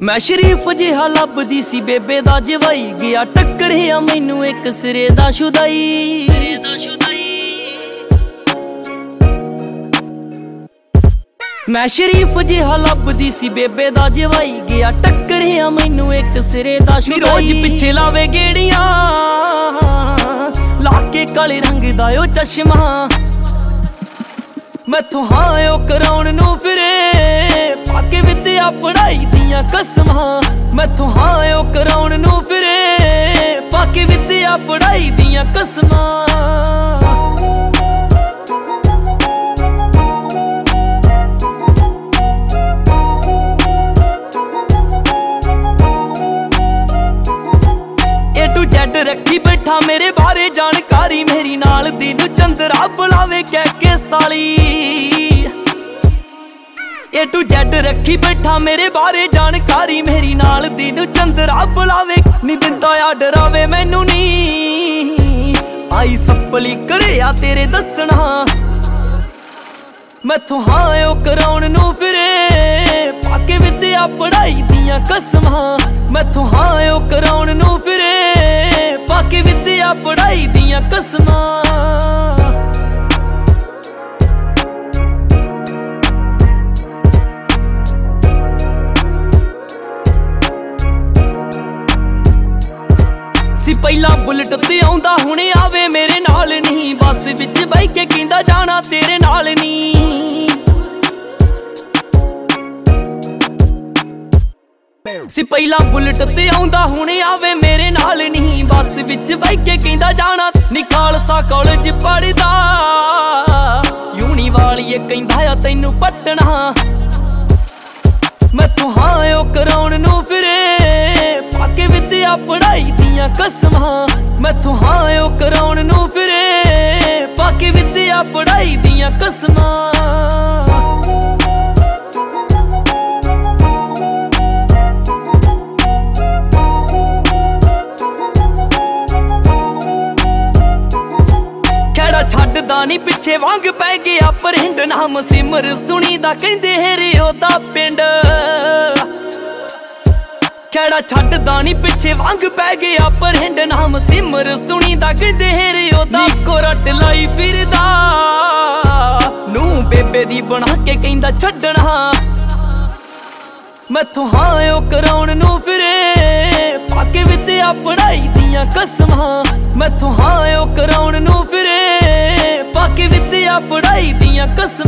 मैं शरीफ जिहा लभदी सी बेबे दा जवाई गया टक्करिया मैनू एक सिरे दा शुदाई। मैं शरीफ जिहा लभदी सी बेबे दा जवाई गया टक्करिया मैनू एक सिरे दा शुदाई। रोज पिछे लावे गेड़ियां लाके काले रंग दा ओ चश्मा मैथों हाँ ओ कराउण नूं फिरे पाके विद्या पढ़ाई दियां कसमां। मैथों हाँ ओ कराउण नूं फिरे पाके विद्या पढ़ाई दियां कसमां। ए टू जेड रखी बैठा मेरे बारे जानकारी मेरी नाल दिन चंद्रा बुलावे कह के साली। ए टू जेड रखी बैठा मेरे बारे जानकारी मेरी नाल दिन चंद्रा बुलावे नी दिंदा आ डरावे मैनू नी आई सप्पली करे आ तेरे दसना। मैथों हाँ ओ कराउण नूं फिरे पाके विद्या पढ़ाई दियां कसमां। मैथों हाँ ओ कराउण नूं फिरे पाके विद्या पढ़ाई दियां कसमां। सी पहला बुलेट ते आउंदा हुणे आवे मेरे नाल नहीं बस विच बह के कहंदा जाना तेरे नाल नहीं। सी पहला बुलेट ते आउंदा हुणे आवे मेरे नाल नहीं बस विच बह के कहंदा जाना नी खालसा कॉलेज पढ़दा यूनी वालीए कहंदा आ तैनू पटना। मैथों हाँ ओ कराउण नूं फिरे पाके विद्या पढ़ाई दियां कसमां। मैथों हाँ ओ कराउण नूं फिरे पाके विद्या पढ़ाई दियां कसमां। खैड़ा छड्डदा नी पिछे वांग पै गया परिंड नाम सिमर सुनी दा कहंदे हेरे ओदा पिंड। खैड़ा छड्डदा नी पिछे वांग पै गया परिंड नाम सिमर सुनी दा कहंदे हेरे ओदा इक्को रट लाई फिरदा नूं बेबे दी बना के कहंदा छड्डना। मैथों हाँ ओ कराउण नूं फिरे पाके विद्या पढ़ाई दियां कसमां। मैथों हाँ ओ कराउण नूं फिरे पाके विद्या पढ़ाई दियां कसमां।